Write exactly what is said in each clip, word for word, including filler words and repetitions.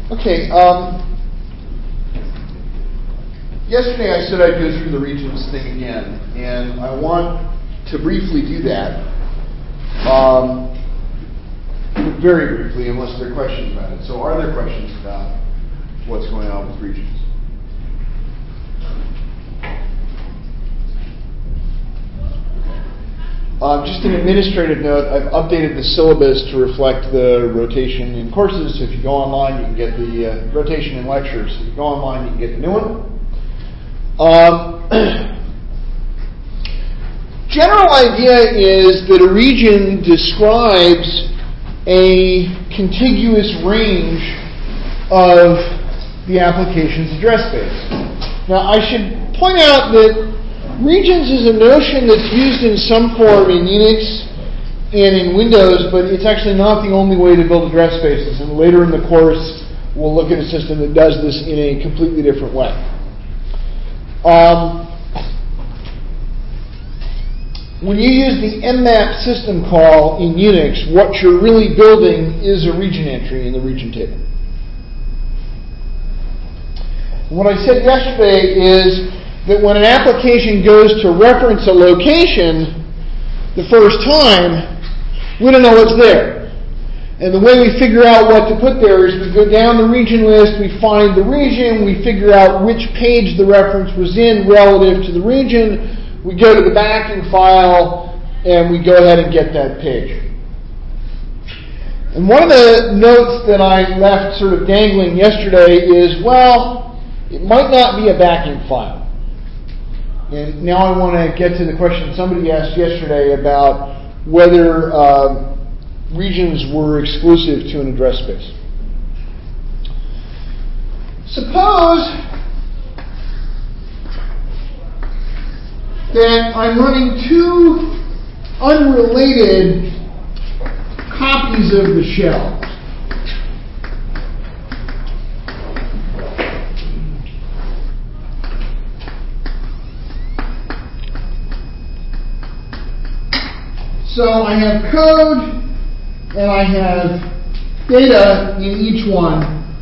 Okay. Um, yesterday I said I'd go through the regions thing again, and I want to briefly do that. Um, very briefly, unless there are questions about it. So are there questions about what's going on with regions? Uh, just an administrative note, I've updated the syllabus to reflect the rotation in courses. So if you go online, you can get the uh, rotation in lectures. If you go online, you can get the new one. Um, general idea is that a region describes a contiguous range of the application's address space. Now, I should point out that regions is a notion that's used in some form in Unix and in Windows, but it's actually not the only way to build address spaces. And later in the course, we'll look at a system that does this in a completely different way. Um, when you use the mmap system call in Unix, what you're really building is a region entry in the region table. What I said yesterday is that when an application goes to reference a location the first time, we don't know what's there. And the way we figure out what to put there is we go down the region list, we find the region, we figure out which page the reference was in relative to the region, we go to the backing file, and we go ahead and get that page. And one of the notes that I left sort of dangling yesterday is, well, it might not be a backing file. And now I want to get to the question somebody asked yesterday about whether uh, regions were exclusive to an address space. Suppose that I'm running two unrelated copies of the shell. So I have code and I have data in each one.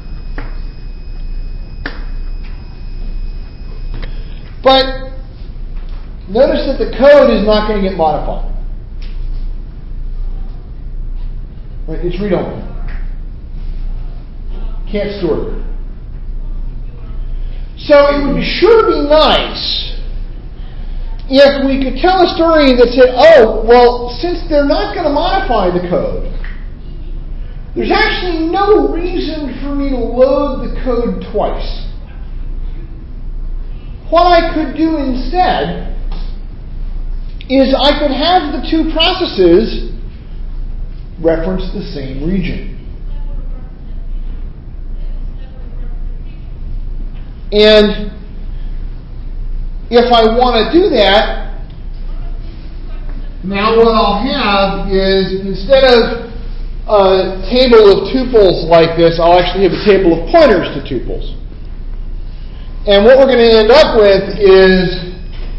But notice that the code is not going to get modified. Right? It's read-only. Can't store it. So it would sure be nice if we could tell a story that said, oh, well, since they're not going to modify the code, there's actually no reason for me to load the code twice. What I could do instead is I could have the two processes reference the same region. And if I want to do that, now what I'll have is, instead of a table of tuples like this, I'll actually have a table of pointers to tuples. And what we're going to end up with is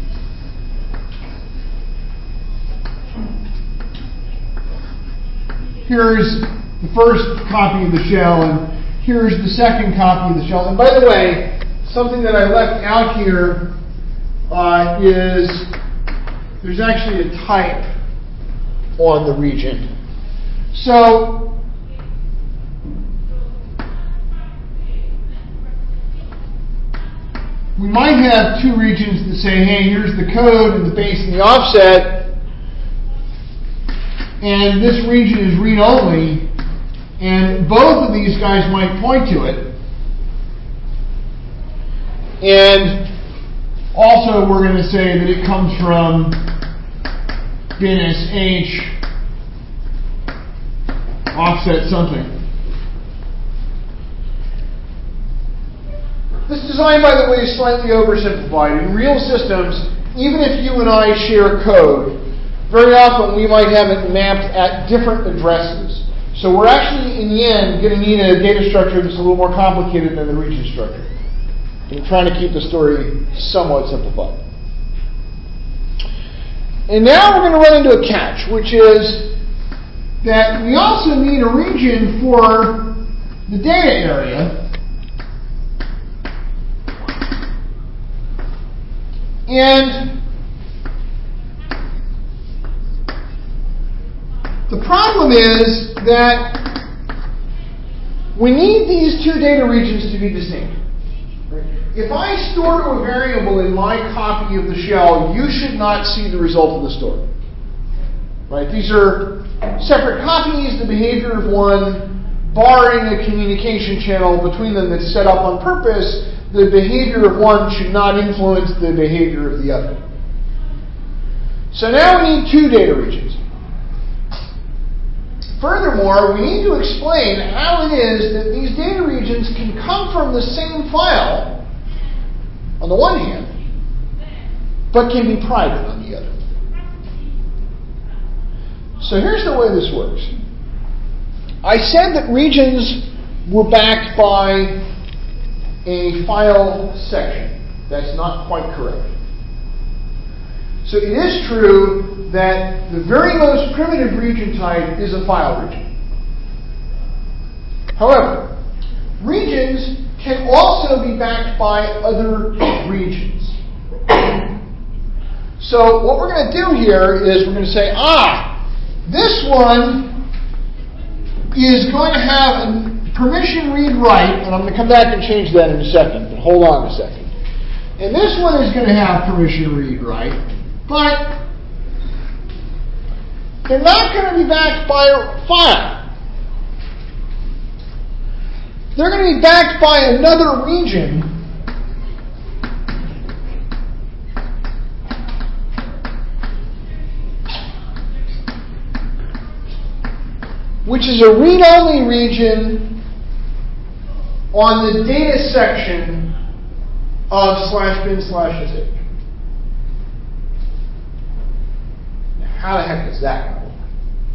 here's the first copy of the shell, and here's the second copy of the shell. And by the way, something that I left out here uh, is there's actually a type on the region. So we might have two regions that say, hey, here's the code and the base and the offset, and this region is read-only, and both of these guys might point to it. And also we're going to say that it comes from bin sh offset something. This design, by the way, is slightly oversimplified. In real systems, even if you and I share code, very often we might have it mapped at different addresses. So we're actually, in the end, going to need a data structure that's a little more complicated than the region structure. I'm trying to keep the story somewhat simplified. And now we're going to run into a catch, which is that we also need a region for the data area. And the problem is that we need these two data regions to be distinct. If I store to a variable in my copy of the shell, you should not see the result of the store. Right? These are separate copies. The behavior of one, barring a communication channel between them that's set up on purpose, the behavior of one should not influence the behavior of the other. So now we need two data regions. Furthermore, we need to explain how it is that these data regions can come from the same file, on the one hand, but can be private on the other. So here's the way this works. I said that regions were backed by a file section. That's not quite correct. So it is true that the very most primitive region type is a file region. However, regions can also be backed by other regions. So what we're going to do here is we're going to say, ah, this one is going to have a permission read write, and I'm going to come back and change that in a second, but hold on a second. And this one is going to have permission read write, but they're not going to be backed by a file. They're going to be backed by another region which is a read-only region on the data section of slash bin slash sh. Now, how the heck is that going to work?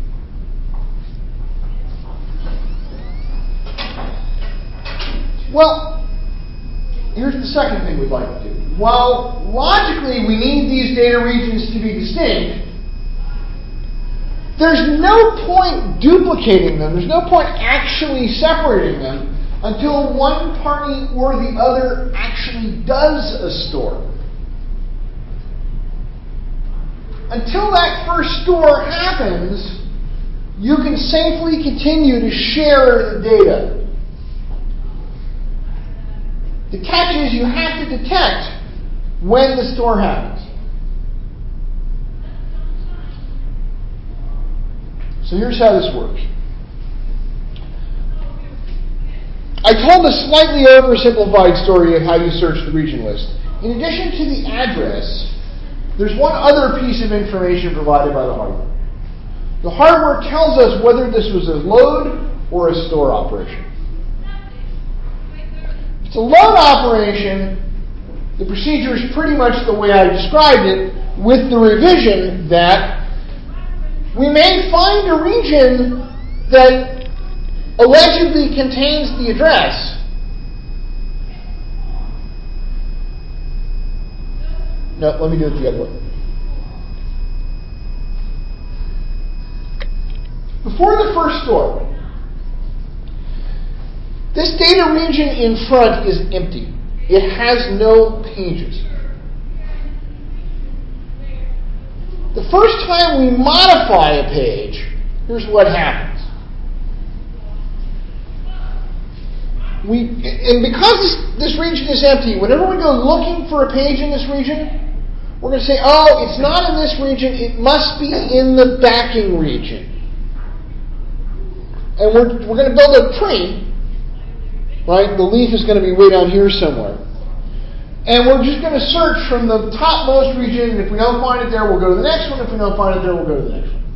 Well, here's the second thing we'd like to do. While logically we need these data regions to be distinct, there's no point duplicating them. There's no point actually separating them until one party or the other actually does a store. Until that first store happens, you can safely continue to share the data. The catch is you have to detect when the store happens. So here's how this works. I told a slightly oversimplified story of how you search the region list. In addition to the address, there's one other piece of information provided by the hardware. The hardware tells us whether this was a load or a store operation. If it's a load operation, the procedure is pretty much the way I described it, with the revision that we may find a region that allegedly contains the address, no, let me do it the other way. Before the first store, this data region in front is empty. It has no pages. The first time we modify a page, here's what happens. We, and because this, this region is empty, whenever we go looking for a page in this region, we're going to say, oh, it's not in this region, it must be in the backing region. And we're, we're going to build a tree, right? The leaf is going to be way down here somewhere. And we're just going to search from the topmost region, and if we don't find it there, we'll go to the next one. If we don't find it there, we'll go to the next one.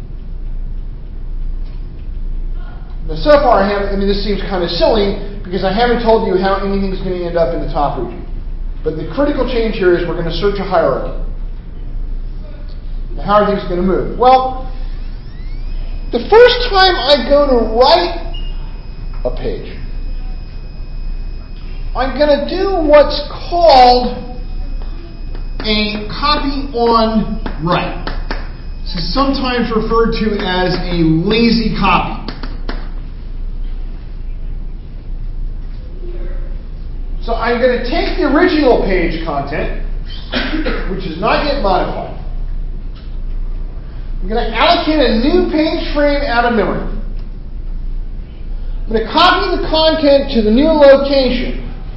Now, so far, I haven't, I mean, this seems kind of silly, because I haven't told you how anything's going to end up in the top region. But the critical change here is we're going to search a hierarchy. Now, how are things going to move? Well, the first time I go to write a page, I'm going to do what's called a copy on write. This is sometimes referred to as a lazy copy. So I'm going to take the original page content, which is not yet modified. I'm going to allocate a new page frame out of memory. I'm going to copy the content to the new location.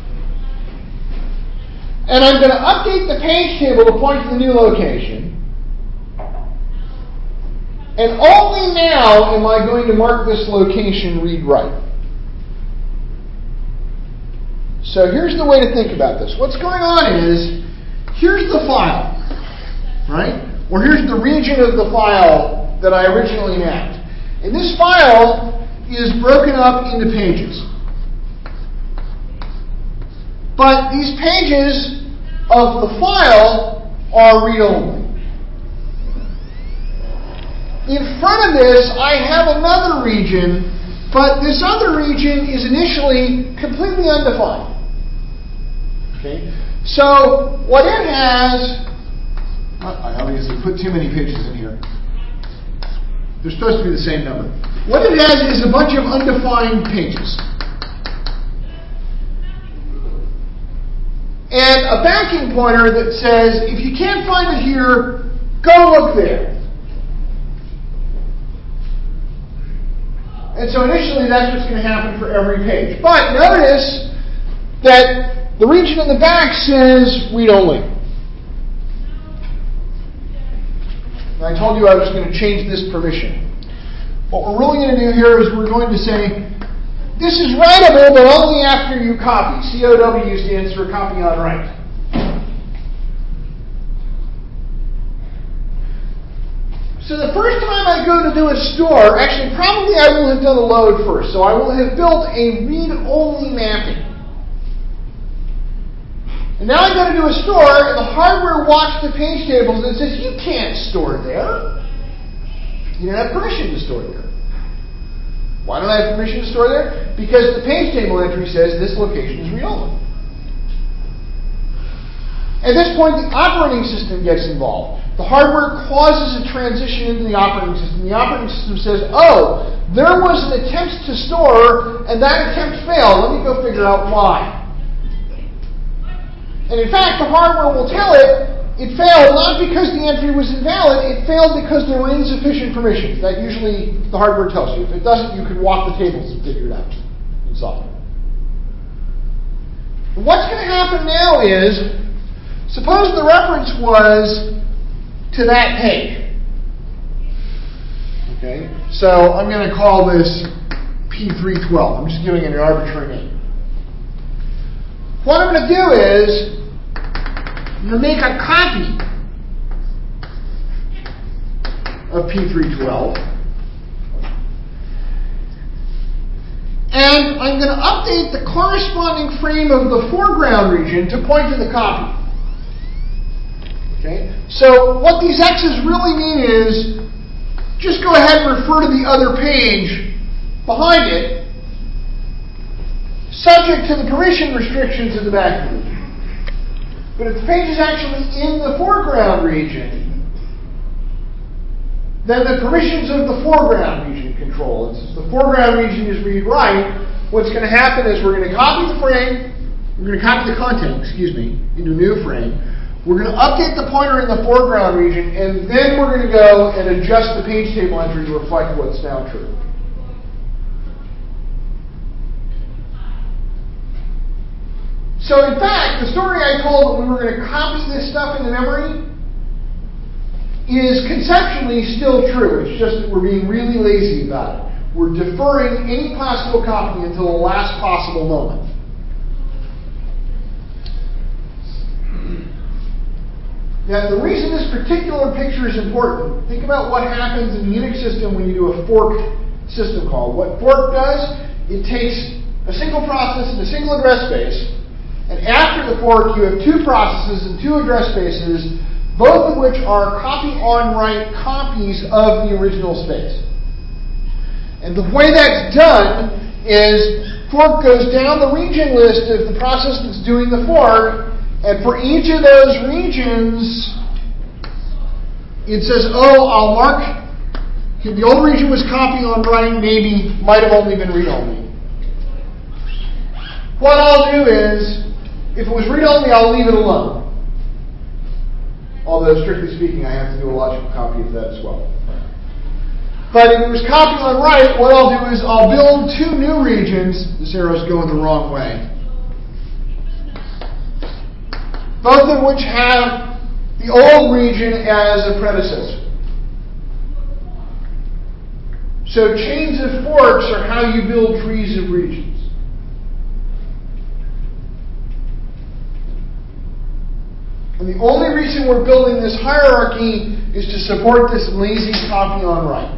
And I'm going to update the page table to point to the new location. And only now am I going to mark this location read write. So here's the way to think about this. What's going on is, here's the file, right? Or here's the region of the file that I originally mapped. And this file is broken up into pages. But these pages of the file are read-only. In front of this, I have another region, but this other region is initially completely undefined. Okay? So, what it has, I obviously put too many pages in here. They're supposed to be the same number. What it has is a bunch of undefined pages. And a backing pointer that says, if you can't find it here, go look there. And so initially that's what's going to happen for every page. But notice that the region in the back says read only. And I told you I was going to change this permission. What we're really going to do here is we're going to say, this is writable, but only after you copy. C O W stands for copy on write. So the first time I go to do a store, actually probably I will have done a load first. So I will have built a read-only mapping. And now I go to do a store, and the hardware watched the page tables and says, you can't store there. You don't have permission to store there. Why don't I have permission to store there? Because the page table entry says this location is read-only. At this point, the operating system gets involved. The hardware causes a transition into the operating system. The operating system says, oh, there was an attempt to store, and that attempt failed. Let me go figure out why. And in fact, the hardware will tell it, it failed not because the entry was invalid, it failed because there were insufficient permissions. That usually the hardware tells you. If it doesn't, you can walk the tables and figure it out in software. What's going to happen now is, suppose the reference was to that page. Okay, so I'm going to call this P three twelve. I'm just giving it an arbitrary name. What I'm going to do is I'm going to make a copy of P three twelve, and I'm going to update the corresponding frame of the foreground region to point to the copy. Okay? So what these X's really mean is, just go ahead and refer to the other page behind it, subject to the permission restrictions in the back region. But if the page is actually in the foreground region, then the permissions of the foreground region control. And since the foreground region is read-write, what's going to happen is we're going to copy the frame, we're going to copy the content, excuse me, into a new frame. We're going to update the pointer in the foreground region, and then we're going to go and adjust the page table entry to reflect what's now true. So in fact, the story I told that we were going to copy this stuff into memory is conceptually still true. It's just that we're being really lazy about it. We're deferring any possible copy until the last possible moment. Now, the reason this particular picture is important, think about what happens in the Unix system when you do a fork system call. What fork does, it takes a single process and a single address space, and after the fork, you have two processes and two address spaces, both of which are copy-on-write copies of the original space. And the way that's done is fork goes down the region list of the process that's doing the fork, and for each of those regions, it says, oh, I'll mark, the old region was copy-on-write, maybe, might have only been read-only. What I'll do is, If it was read-only, I'll leave it alone. Although, strictly speaking, I have to do a logical copy of that as well. But if it was copy on write, what I'll do is I'll build two new regions. This arrow's going the wrong way. Both of which have the old region as a predecessor. So chains of forks are how you build trees of regions. And the only reason we're building this hierarchy is to support this lazy copy on write.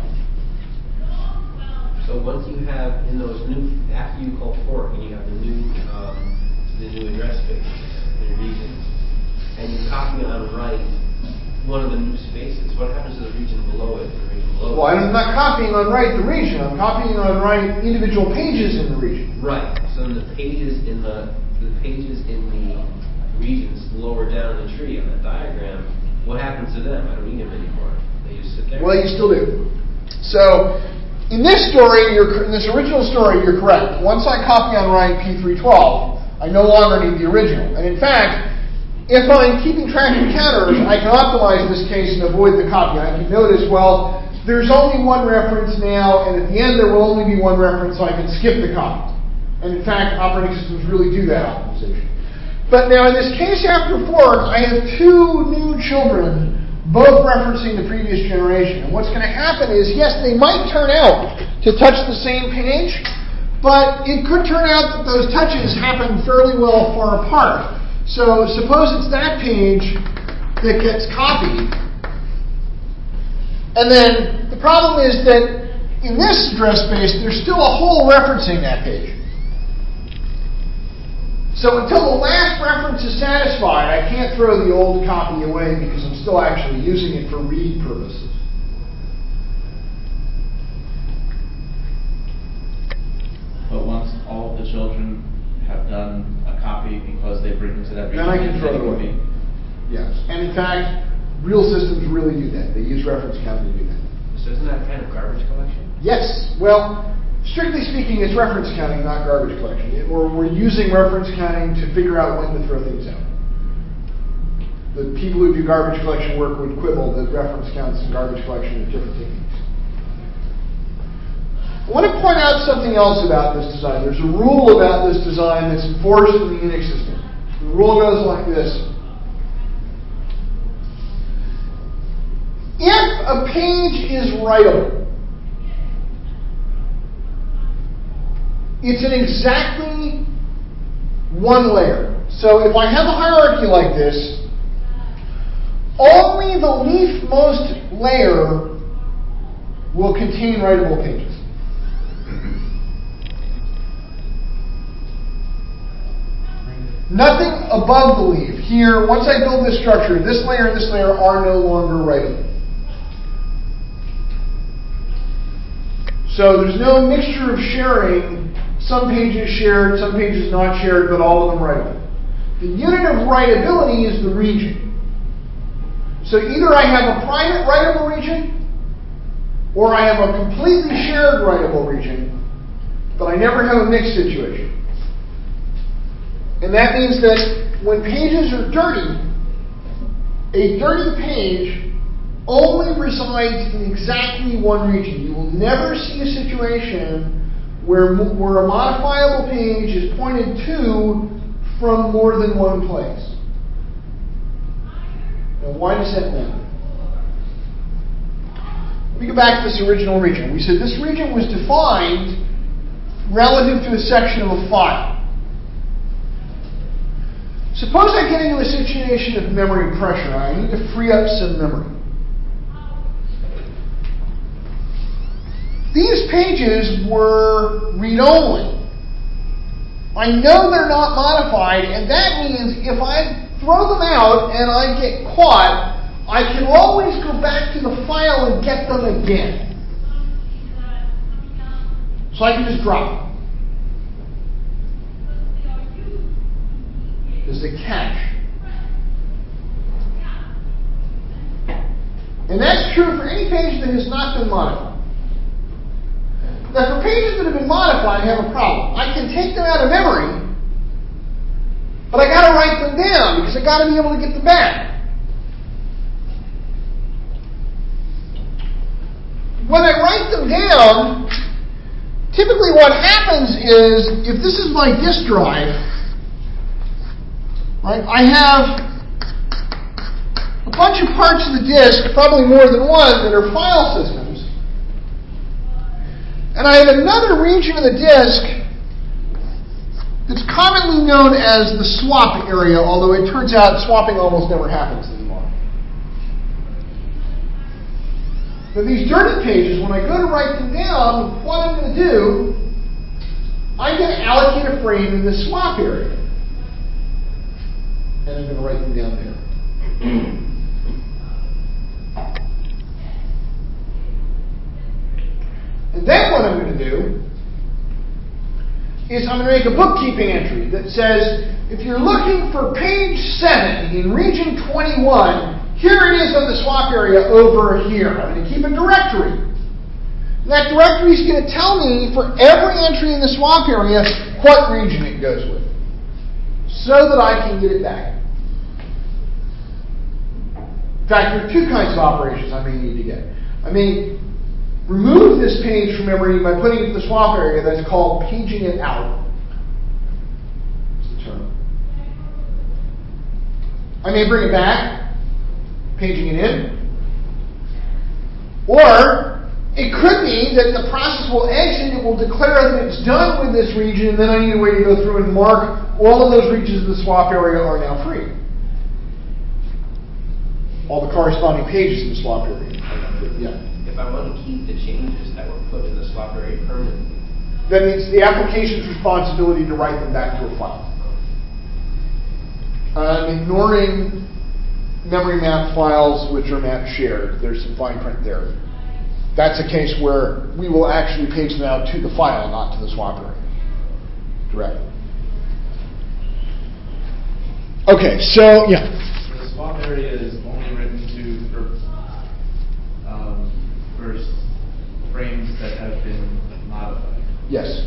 So once you have in those new, after you call fork and you have the new, um, the new address spaces, the regions, and you copy on write one of the new spaces, what happens to the region below it? The region below well, it? I'm not copying on write the region. I'm copying on write individual pages in the region. Right. So the pages in the the pages in the regions lower down in the tree on that diagram, what happens to them? I don't need them anymore. They just sit there. Well, you still do. So, in this story, you're, in this original story, you're correct. Once I copy on write P three twelve, I no longer need the original. And in fact, if I'm keeping track of counters, I can optimize this case and avoid the copy. I can notice, well, there's only one reference now, and at the end there will only be one reference, so I can skip the copy. And in fact, operating systems really do that optimization. But now in this case after fork, I have two new children, both referencing the previous generation. And what's going to happen is, yes, they might turn out to touch the same page, but it could turn out that those touches happen fairly well far apart. So suppose it's that page that gets copied. And then the problem is that in this address space, there's still a hole referencing that page. So until the last reference is satisfied, I can't throw the old copy away because I'm still actually using it for read purposes. But once all of the children have done a copy because they bring them to that region, then I can throw it away. Yes. And in fact, real systems really do that. They use reference counting to do that. So isn't that kind of garbage collection? Yes. Well, strictly speaking, it's reference counting, not garbage collection. It, or we're using reference counting to figure out when to throw things out. The people who do garbage collection work would quibble that reference counts and garbage collection are different techniques. I want to point out something else about this design. There's a rule about this design that's enforced in the Unix system. The rule goes like this. If a page is writable, it's in exactly one layer. So if I have a hierarchy like this, only the leafmost layer will contain writable pages. Nothing above the leaf. Here, once I build this structure, this layer and this layer are no longer writable. So there's no mixture of sharing. Some pages shared, some pages not shared, but all of them writable. The unit of writability is the region. So either I have a private writable region, or I have a completely shared writable region, but I never have a mixed situation. And that means that when pages are dirty, a dirty page only resides in exactly one region. You will never see a situation where, where a modifiable page is pointed to from more than one place. Now, why does that matter? Let me go back to this original region. We said this region was defined relative to a section of a file. Suppose I get into a situation of memory pressure. I need to free up some memory. These pages were read-only. I know they're not modified, and that means if I throw them out and I get caught, I can always go back to the file and get them again. So I can just drop them. There's the cache. And that's true for any page that has not been modified. Now, for pages that have been modified, I have a problem. I can take them out of memory, but I got to I got to be able to get them back. When I write them down, typically what happens is, if this is my disk drive, right, I have a bunch of parts of the disk, probably more than one, that are file systems. And I have another region of the disk that's commonly known as the swap area, although it turns out swapping almost never happens anymore. But these dirty pages, when I go to write them down, what I'm going to do, I'm going to allocate a frame in the swap area. And I'm going to write them down there. And then what I'm going to do is I'm going to make a bookkeeping entry that says, if you're looking for page seven in region twenty-one, here it is on the swap area over here. I'm going to keep a directory. And that directory is going to tell me for every entry in the swap area what region it goes with, so that I can get it back. In fact, there are two kinds of operations I may need to get. I may remove this page from memory by putting it in the swap area. That's called paging it out. That's the term. I may bring it back, paging it in. Or it could be that the process will exit, it will declare that it's done with this region, and then I need a way to go through and mark all of those regions of the swap area are now free. All the corresponding pages in the swap area are now free. Yeah. If I want to keep the changes that were put in the swap area permanently, then it's the application's responsibility to write them back to a file. I'm ignoring memory map files which are map shared. There's some fine print there. That's a case where we will actually page them out to the file, not to the swap area directly. Okay, so yeah. The swap area is only written to for, um, for frames that have been modified. Yes.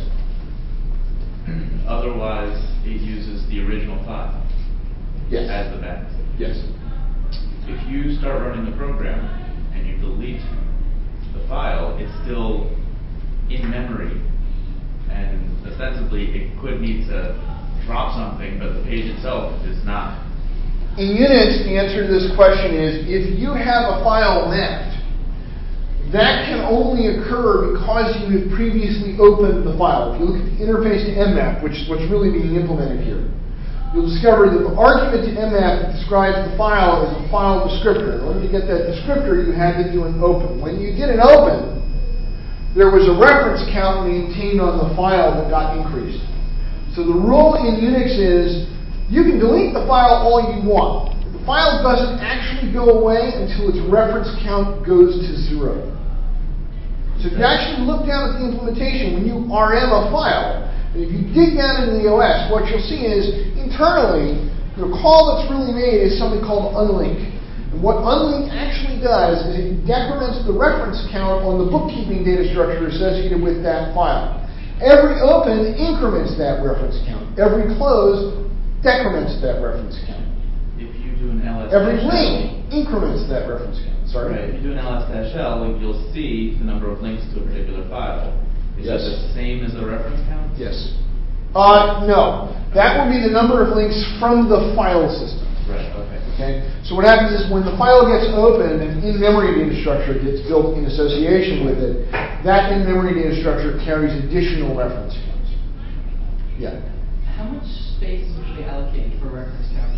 Otherwise, it uses the original file yes. as the back. Yes. If you start running the program and you delete the file, it's still in memory, and ostensibly it could need to drop something, but the page itself is not. In Unix, the answer to this question is, if you have a file mapped, that can only occur because you have previously opened the file. If you look at the interface to mmap, which is what's really being implemented here, you'll discover that the argument to mmap that describes the file is a file descriptor. In order to get that descriptor, you had to do an open. When you did an open, there was a reference count maintained on the file that got increased. So the rule in Unix is, you can delete the file all you want. The file doesn't actually go away until its reference count goes to zero. So if you actually look down at the implementation, when you R M a file, and if you dig down into the O S, what you'll see is, internally, the call that's really made is something called unlink. And what unlink actually does is it decrements the reference count on the bookkeeping data structure associated with that file. Every open increments that reference count. Every close decrements that reference count. If you do an L S Every link increments that reference count. Sorry? Right. If you do an ls-l, you'll see the number of links to a particular file. Is yes. that the same as the reference count? Yes. Uh, no. That would be the number of links from the file system. Right, okay. Okay? So what happens is when the file gets opened and in-memory data structure gets built in association with it, that in-memory data structure carries additional reference counts. Yeah. How much space is usually allocated for reference count?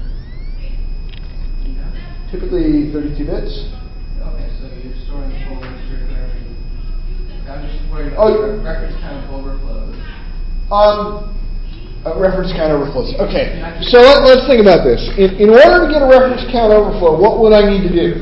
You know? Typically thirty-two bits. Okay, so you're storing the full register for every. I'm just worried about Oh, the reference count overflows. Um, uh, reference count overflows. Okay, so let, let's think about this. In, in order to get a reference count overflow, what would I need to do?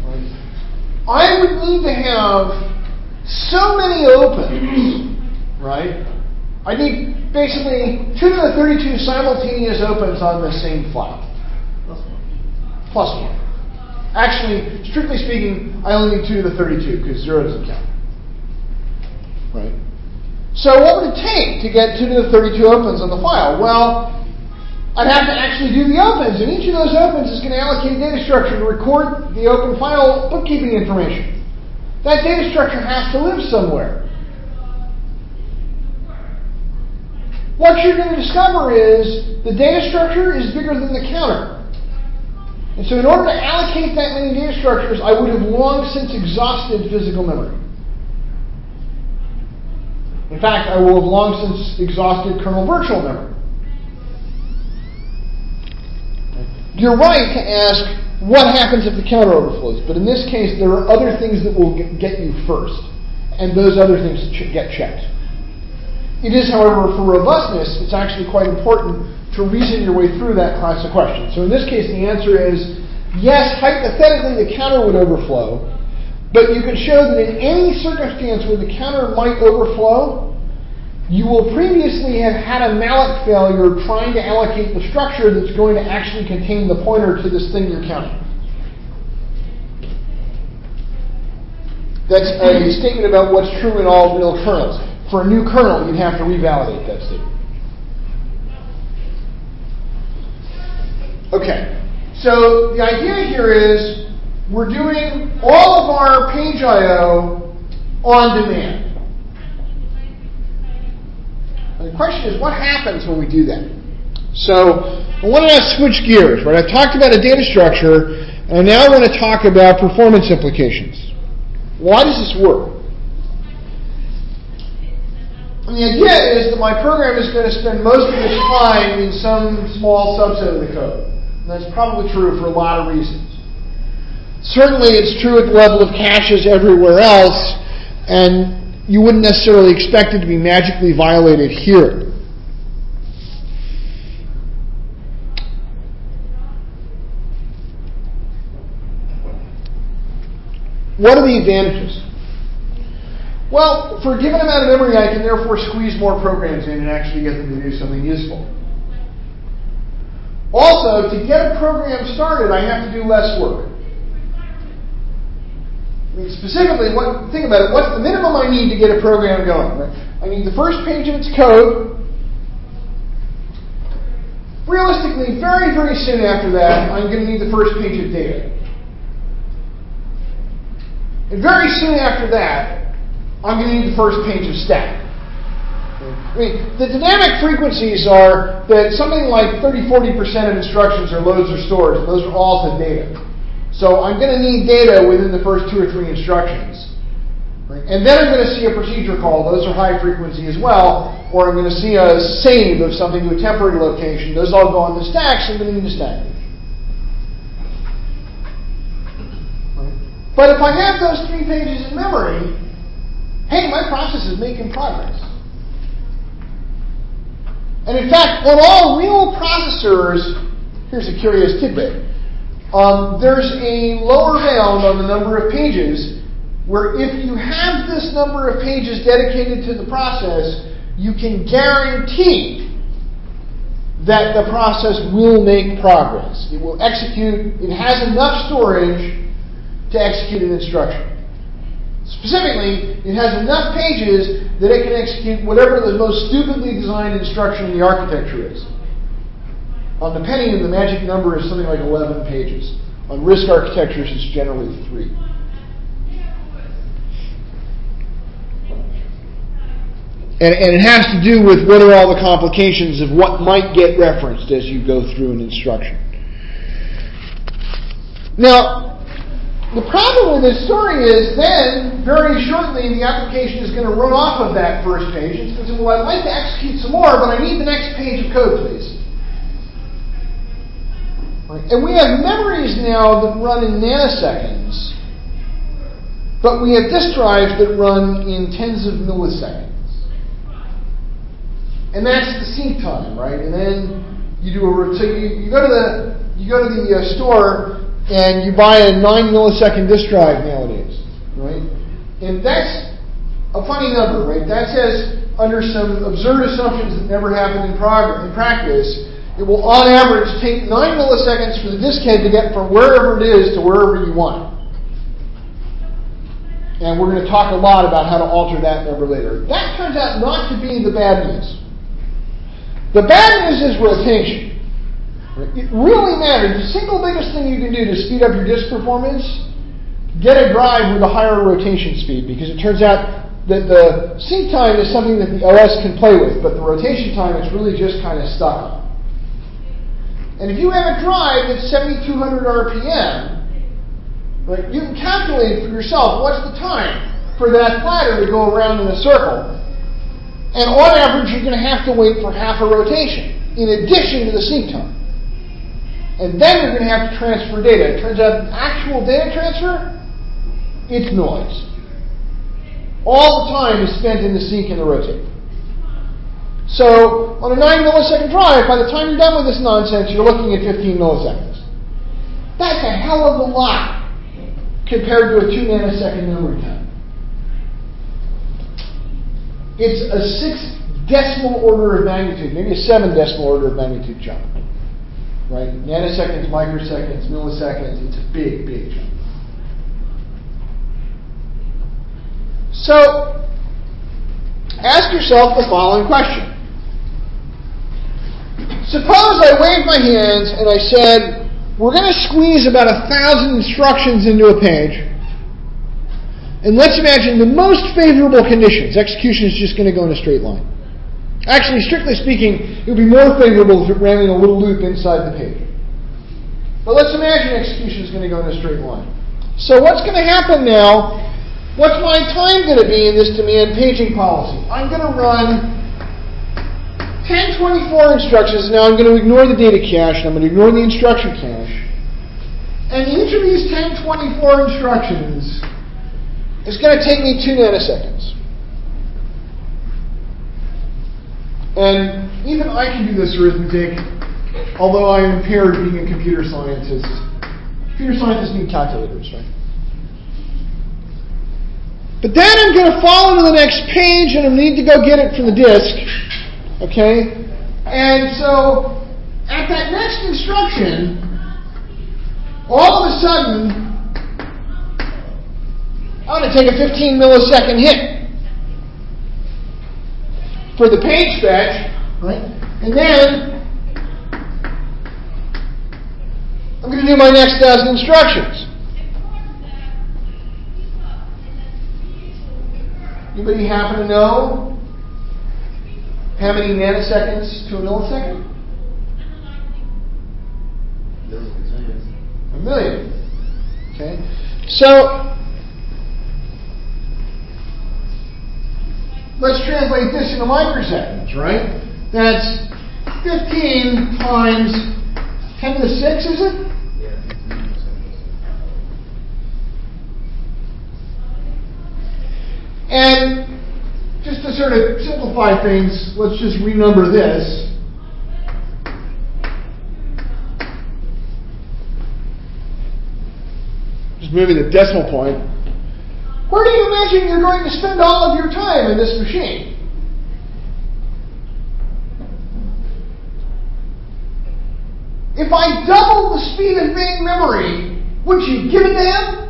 I would need to have so many opens, right? I need basically two to the thirty-two simultaneous opens on the same file. Plus one. Plus one. Actually, strictly speaking, I only need two to the thirty-two because zero doesn't count. Right? So what would it take to get two to the thirty-two opens on the file? Well, I'd have to actually do the opens, and each of those opens is going to allocate a data structure to record the open file bookkeeping information. That data structure has to live somewhere. What you're going to discover is the data structure is bigger than the counter. And so in order to allocate that many data structures, I would have long since exhausted physical memory. In fact, I will have long since exhausted kernel virtual memory. You're right to ask what happens if the counter overflows, but in this case, there are other things that will get you first, and those other things get checked. It is, however, for robustness, it's actually quite important to reason your way through that class of questions. So in this case, the answer is yes, hypothetically the counter would overflow, but you can show that in any circumstance where the counter might overflow, you will previously have had a malloc failure trying to allocate the structure that's going to actually contain the pointer to this thing you're counting. That's a statement about what's true in all real kernels. For a new kernel, you'd have to revalidate that statement. Okay, so the idea here is we're doing all of our page I O on demand. And the question is, what happens when we do that? So I want to switch gears. Right? I've talked about a data structure, and I now want to talk about performance implications. Why does this work? And the idea is that my program is going to spend most of its time in some small subset of the code. And that's probably true for a lot of reasons. Certainly it's true at the level of caches everywhere else, and you wouldn't necessarily expect it to be magically violated here. What are the advantages? Well, for a given amount of memory, I can therefore squeeze more programs in and actually get them to do something useful. Also, to get a program started, I have to do less work. I mean, specifically, what, think about it, what's the minimum I need to get a program going? Right? I need the first page of its code. Realistically, very, very soon after that, I'm going to need the first page of data. And very soon after that, I'm going to need the first page of stack. I mean, the dynamic frequencies are that something like thirty to forty percent of instructions are loads or stores, and those are all to data. So I'm going to need data within the first two or three instructions. Right? And then I'm going to see a procedure call. Those are high frequency as well. Or I'm going to see a save of something to a temporary location. Those all go on the stack, so I'm going to need a stack. Right? But if I have those three pages in memory, hey, my process is making progress. And in fact, on all real processors, here's a curious tidbit. Um, there's a lower bound on the number of pages where if you have this number of pages dedicated to the process, you can guarantee that the process will make progress. It will execute, it has enough storage to execute an instruction. Specifically, it has enough pages that it can execute whatever the most stupidly designed instruction in the architecture is. On the Pentium, the magic number is something like eleven pages. On RISC architectures, it's generally three. And, and it has to do with what are all the complications of what might get referenced as you go through an instruction. Now, the problem with this story is then, very shortly, the application is going to run off of that first page. It's going to say, well, I'd like to execute some more, but I need the next page of code, please. And we have memories now that run in nanoseconds, but we have disk drives that run in tens of milliseconds. And that's the sync time, right? And then you do a so you, you go to the you go to the uh, store and you buy a nine millisecond disk drive nowadays, right? And that's a funny number, right? That says under some absurd assumptions that never happen in progress in practice. It will, on average, take nine milliseconds for the disk head to get from wherever it is to wherever you want it. And we're going to talk a lot about how to alter that number later. That turns out not to be the bad news. The bad news is rotation. It really matters. The single biggest thing you can do to speed up your disk performance, get a drive with a higher rotation speed, because it turns out that the sync time is something that the O S can play with, but the rotation time it's really just kind of stuck on. And if you have a drive that's seventy-two hundred R P M, right, you can calculate for yourself what's the time for that platter to go around in a circle. And on average, you're going to have to wait for half a rotation in addition to the sync time. And then you're going to have to transfer data. It turns out the actual data transfer, it's noise. All the time is spent in the sync and the rotate. So on a nine millisecond drive, by the time you're done with this nonsense, you're looking at fifteen milliseconds. That's a hell of a lot compared to a two nanosecond memory time. It's a six decimal order of magnitude, maybe a seven decimal order of magnitude jump. Right? Nanoseconds, microseconds, milliseconds, it's a big, big jump. So, ask yourself the following question. Suppose I waved my hands and I said, we're going to squeeze about a thousand instructions into a page, and let's imagine the most favorable conditions. Execution is just going to go in a straight line. Actually, strictly speaking, it would be more favorable if it ran in a little loop inside the page. But let's imagine execution is going to go in a straight line. So what's going to happen now? What's my time going to be in this demand paging policy? I'm going to run ten twenty-four instructions. Now I'm going to ignore the data cache, and I'm going to ignore the instruction cache. And each of these ten twenty-four instructions is going to take me two nanoseconds. And even I can do this arithmetic, although I am impaired being a computer scientist. Computer scientists need calculators, right? But then I'm going to follow to the next page, and I need to go get it from the disk. Okay? And so, at that next instruction, all of a sudden, I'm going to take a fifteen millisecond hit for the page fetch, right? And then I'm going to do my next dozen instructions. Anybody happen to know how many nanoseconds to a millisecond? A million. Okay. So let's translate this into microseconds, right? That's fifteen times ten to the six, is it? And just to sort of simplify things, let's just renumber this. Just moving the decimal point. Where do you imagine you're going to spend all of your time in this machine? If I double the speed of main memory, would you give a damn?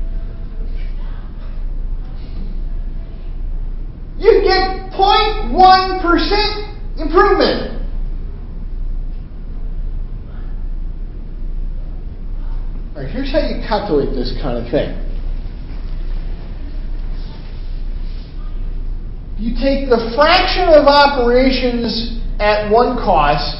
You get zero point one percent improvement. All right, here's how you calculate this kind of thing. You take the fraction of operations at one cost,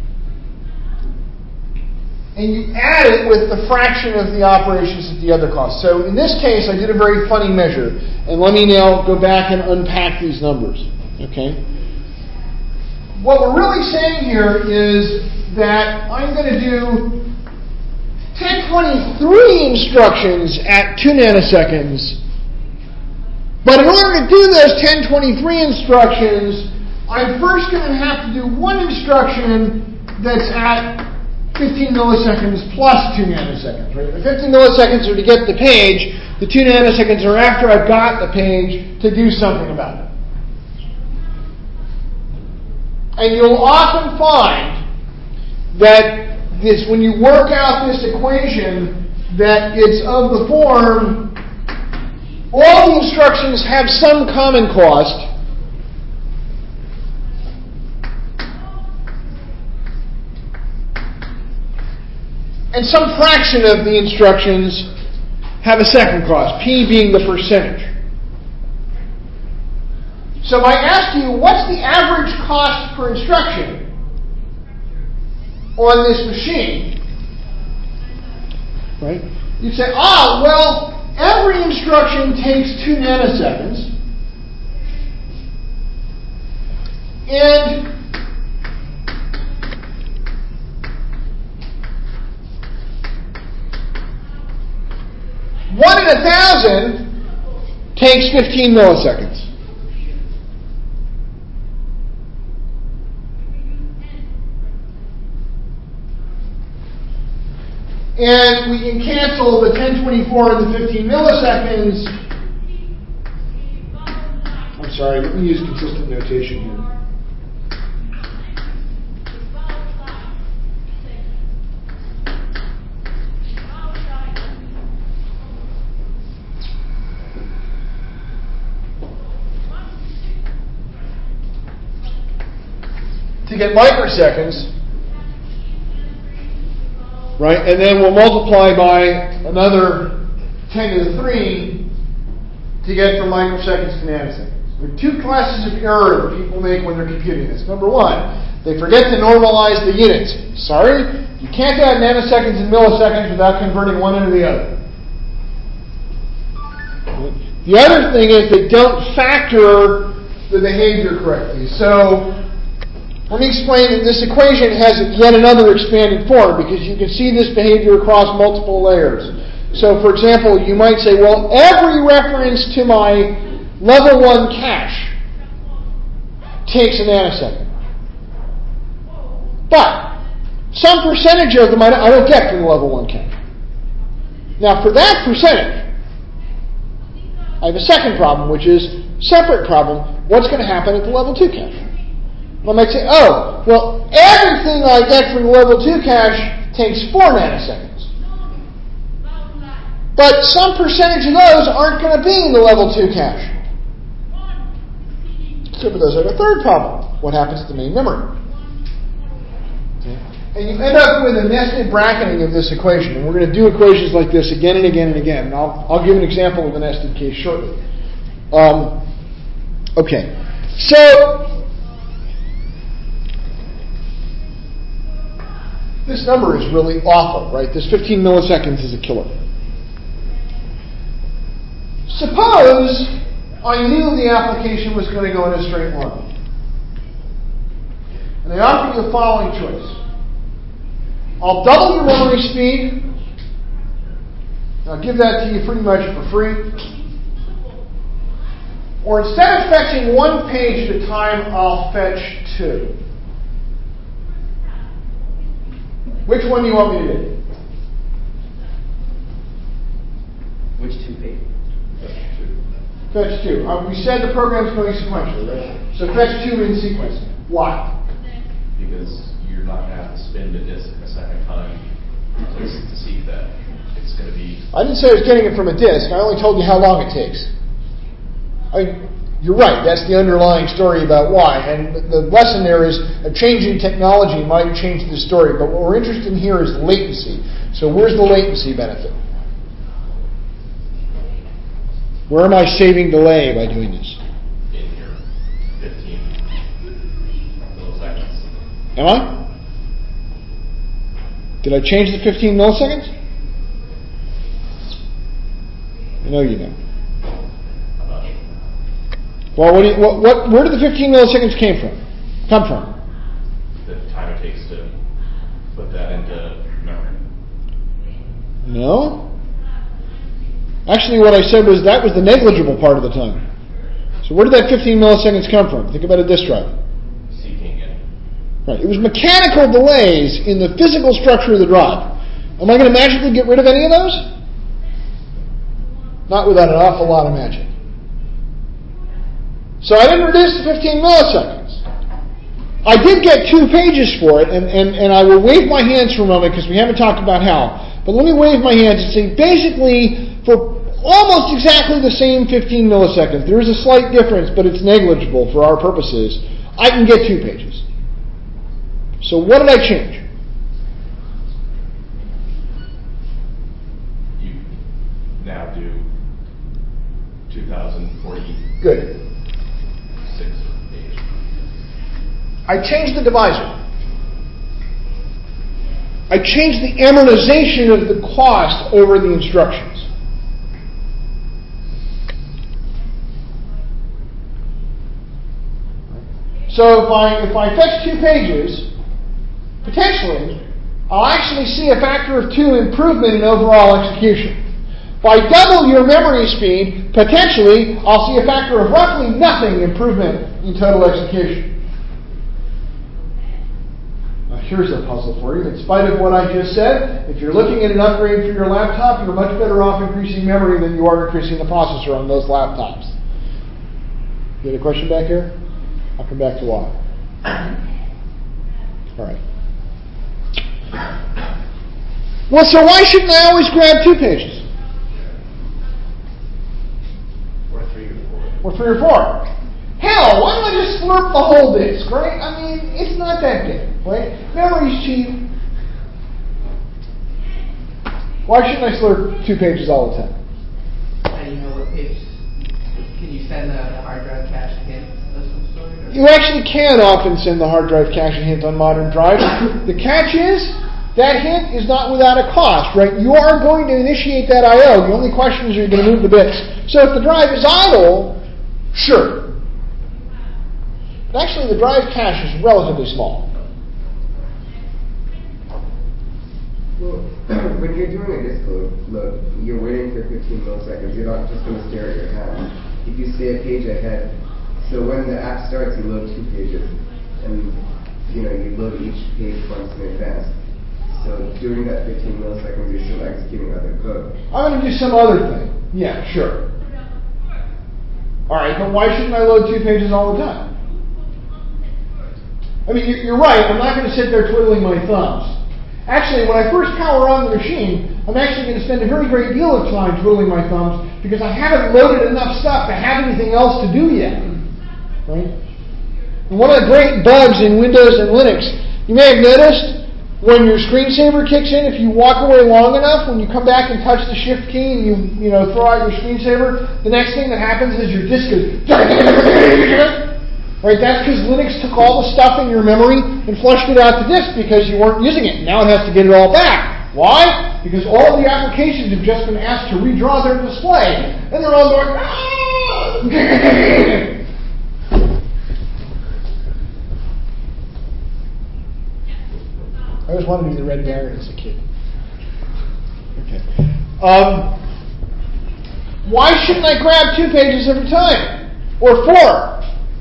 and you add it with the fraction of the operations at the other cost. So in this case, I did a very funny measure. And let me now go back and unpack these numbers. Okay? What we're really saying here is that I'm going to do ten twenty-three instructions at two nanoseconds. But in order to do those ten twenty-three instructions, I'm first going to have to do one instruction that's at fifteen milliseconds plus two nanoseconds. Right? The fifteen milliseconds are to get the page. The two nanoseconds are after I've got the page to do something about it. And you'll often find that this, when you work out this equation, that it's of the form, all the instructions have some common cost. and some fraction of the instructions have a second cost, P being the percentage. So if I ask you, what's the average cost per instruction on this machine? Right? You'd say, ah, well, every instruction takes two nanoseconds. And one in a thousand takes fifteen milliseconds. And we can cancel the ten twenty-four and the fifteen milliseconds. I'm sorry, let me use consistent notation here. To get microseconds, right? And then we'll multiply by another ten to the three to get from microseconds to nanoseconds. There are two classes of error that people make when they're computing this. Number one, they forget to normalize the units. Sorry, you can't add nanoseconds and milliseconds without converting one into the other. The other thing is they don't factor the behavior correctly. So let me explain that this equation has yet another expanded form because you can see this behavior across multiple layers. So, for example, you might say, well, every reference to my level one cache takes a nanosecond. But some percentage of them I don't get from the level one cache. Now, for that percentage, I have a second problem, which is separate problem. What's going to happen at the level two cache? I might say, oh, well, everything I get from the level two cache takes four nanoseconds. But some percentage of those aren't going to be in the level two cache. So for those have a third problem. What happens to the main memory? Okay. And you end up with a nested bracketing of this equation. And we're going to do equations like this again and again and again. And I'll, I'll give an example of a nested case shortly. Um, okay. So this number is really awful, right? This fifteen milliseconds is a killer. Suppose I knew the application was going to go in a straight line. And they offer you the following choice. I'll double your memory speed. I'll give that to you pretty much for free. Or instead of fetching one page at a time, I'll fetch two. Which one do you want me to do? Which two pages? Fetch two. Uh, we said the program's going sequentially, right? So fetch two in sequence. Why? Because you're not going to have to spin the disk a second time to, to seek that. It's going to be... I didn't say I was getting it from a disk. I only told you how long it takes. I mean, you're right. That's the underlying story about why. And the lesson there is a change in technology might change the story. But what we're interested in here is latency. So where's the latency benefit? Where am I saving delay by doing this? In your fifteen milliseconds. Am I? Did I change the fifteen milliseconds? I know you know. Well, what do you, what, what, where did the fifteen milliseconds came from? Come from? The time it takes to put that into memory. No. Actually, what I said was that was the negligible part of the time. So where did that fifteen milliseconds come from? Think about a disk drive. Seeking it. Right. It was mechanical delays in the physical structure of the drive. Am I going to magically get rid of any of those? Not without an awful lot of magic. So I didn't reduce to fifteen milliseconds. I did get two pages for it, and, and, and I will wave my hands for a moment because we haven't talked about how. But let me wave my hands and say basically for almost exactly the same fifteen milliseconds, there is a slight difference, but it's negligible for our purposes, I can get two pages. So what did I change? I changed the divisor. I changed the amortization of the cost over the instructions. So if I if I fetch two pages, potentially, I'll actually see a factor of two improvement in overall execution. If I double your memory speed, potentially, I'll see a factor of roughly nothing improvement in total execution. Now here's a puzzle for you. In spite of what I just said, if you're looking at an upgrade for your laptop, you're much better off increasing memory than you are increasing the processor on those laptops. You had a question back here? I'll come back to why. All right. Well, so why shouldn't I always grab two pages? Or three or four. Or three or four. Hell, why don't I just slurp the whole disk, right? I mean, it's not that big, right? Memory's cheap. Why shouldn't I slurp two pages all the time? And you know what page? Can you send the, the hard drive cache hint of some sort? Or? You actually can often send the hard drive cache hint on modern drives. The catch is, that hint is not without a cost, right? You are going to initiate that I O. The only question is, you're going to move the bits. So if the drive is idle, sure. But actually, the drive cache is relatively small. Well, when you're doing a disk load, load, you're waiting for fifteen milliseconds. You're not just going to stare at your hand. If you stay a page ahead, so when the app starts, you load two pages, and you know you load each page once in advance. So during that fifteen milliseconds, you're still executing other code. I'm going to do some other thing. Yeah, sure. All right, but why shouldn't I load two pages all the time? I mean, you're right. I'm not going to sit there twiddling my thumbs. Actually, when I first power on the machine, I'm actually going to spend a very great deal of time twiddling my thumbs because I haven't loaded enough stuff to have anything else to do yet. Right? And one of the great bugs in Windows and Linux, you may have noticed, when your screensaver kicks in, if you walk away long enough, when you come back and touch the shift key and you, you know, throw out your screensaver, the next thing that happens is your disk goes... Right? That's because Linux took all the stuff in your memory and flushed it out the disk because you weren't using it. Now it has to get it all back. Why? Because all the applications have just been asked to redraw their display. And they're all going... I always wanted to be the Red Baron as a kid. Okay. Um, why shouldn't I grab two pages every time? Or four?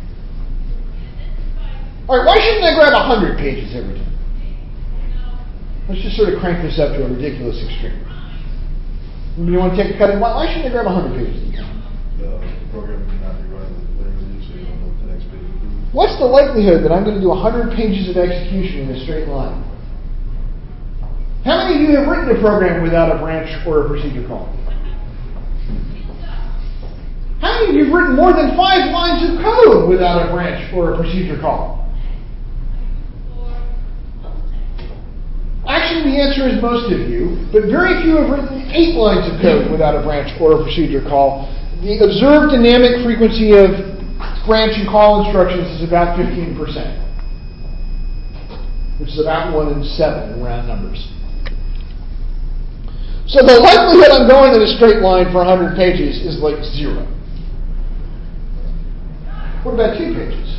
All right, why shouldn't I grab one hundred pages every time? Let's just sort of crank this up to a ridiculous extreme. You want to take a cut in? Why, why shouldn't I grab one hundred pages at a time? The program cannot be run linearly, so you don't know what the next page will do. What's the likelihood that I'm going to do one hundred pages of execution in a straight line? How many of you have written a program without a branch or a procedure call? How many of you have written more than five lines of code without a branch or a procedure call? Actually, the answer is most of you, but very few have written eight lines of code without a branch or a procedure call. The observed dynamic frequency of branch and call instructions is about fifteen percent, which is about one in seven in round numbers. So the likelihood I'm going in a straight line for one hundred pages is like zero. What about two pages?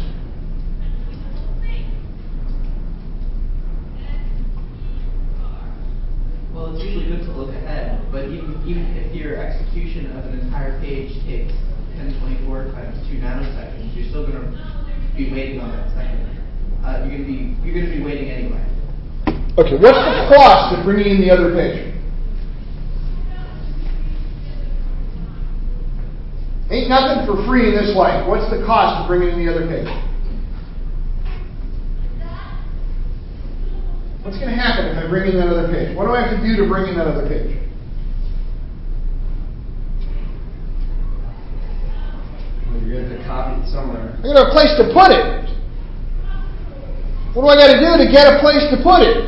Well, it's usually good to look ahead, but even, even if your execution of an entire page takes ten twenty-four times two nanoseconds, you're still going to be waiting on that second. Uh, you're going to be you're going to be waiting anyway. Okay, what's the cost of bringing in the other page? Ain't nothing for free in this life. What's the cost of bringing in the other page? What's going to happen if I bring in that other page? What do I have to do to bring in that other page? Well, you're going to have to copy it somewhere. I got to have a place to put it. What do I got to do to get a place to put it?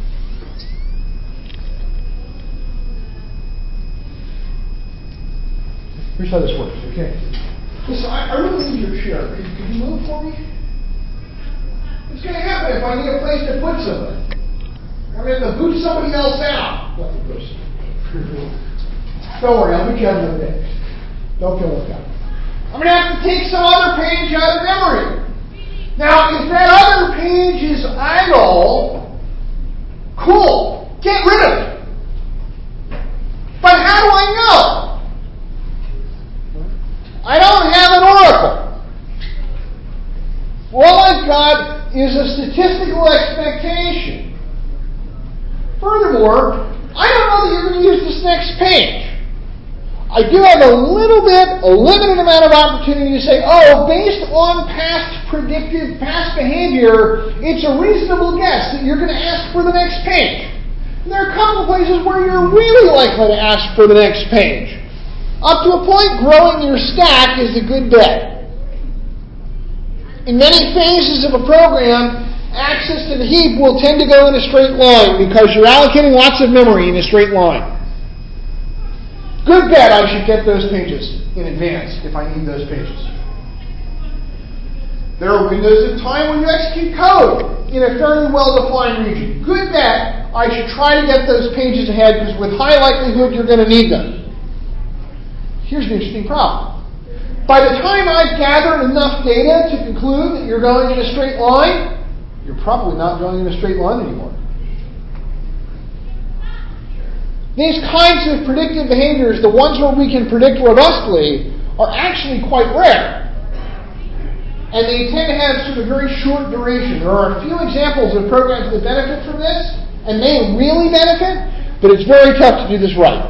Here's how this works, okay? Listen, I, I really need your chair. Could, could you move for me? What's going to happen if I need a place to put somebody? I'm going to boot somebody else out. What the person? Don't worry, I'll put you on the fix. Don't feel left out. I'm going to have to take some other page out of memory. Now, if that other page is idle, cool, get rid of it. But how do I know? I don't have an oracle. All I've got is a statistical expectation. Furthermore, I don't know that you're going to use this next page. I do have a little bit, a limited amount of opportunity to say, oh, based on past predictive, past behavior, it's a reasonable guess that you're going to ask for the next page. And there are a couple of places where you're really likely to ask for the next page. Up to a point, growing your stack is a good bet. In many phases of a program, access to the heap will tend to go in a straight line because you're allocating lots of memory in a straight line. Good bet I should get those pages in advance if I need those pages. There are windows of time when you execute code in a fairly well-defined region. Good bet I should try to get those pages ahead because with high likelihood you're going to need them. Here's an interesting problem. By the time I've gathered enough data to conclude that you're going in a straight line, you're probably not going in a straight line anymore. These kinds of predictive behaviors, the ones where we can predict robustly, are actually quite rare. And they tend to have sort of very short duration. There are a few examples of programs that benefit from this, and they really benefit, but it's very tough to do this right.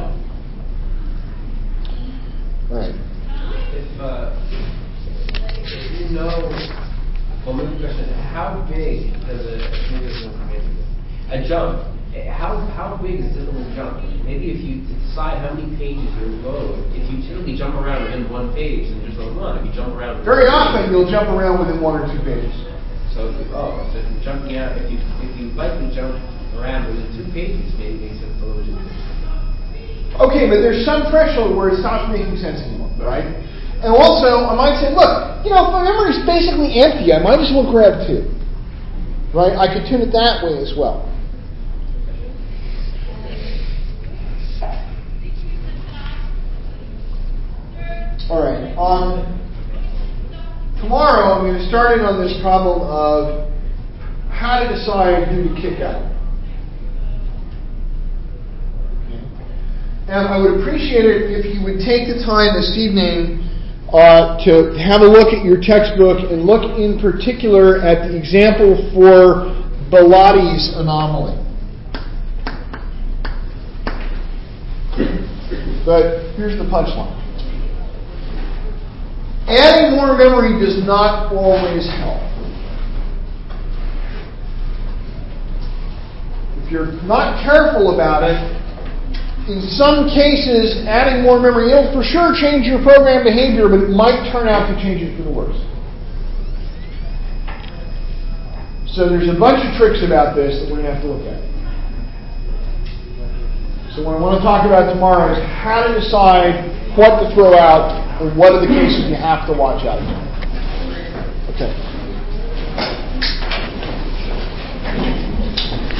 Right. If, uh, if you know, well, maybe the question is, how big does a, maybe this is a jump, how how big is a typical jump? Maybe if you decide how many pages you load, if you typically jump around within one page, then there's a one. If you jump around very often, you'll jump around within one or two pages. So, if you, oh, so if you're jumping out, if you if you likely jump around within two pages, maybe it makes sense to load two pages. Okay, but there's some threshold where it stops making sense anymore, right? And also, I might say, look, you know, if my memory's basically empty, I might as well grab two. Right? I could tune it that way as well. All right. Um, tomorrow, I'm going to start in on this problem of how to decide who to kick out. And I would appreciate it if you would take the time this evening uh, to have a look at your textbook and look in particular at the example for Belotti's anomaly. But here's the punchline. Adding more memory does not always help. If you're not careful about it, in some cases, adding more memory, it'll for sure change your program behavior, but it might turn out to change it for the worse. So there's a bunch of tricks about this that we're going to have to look at. So what I want to talk about tomorrow is how to decide what to throw out and what are the cases you have to watch out for. Okay.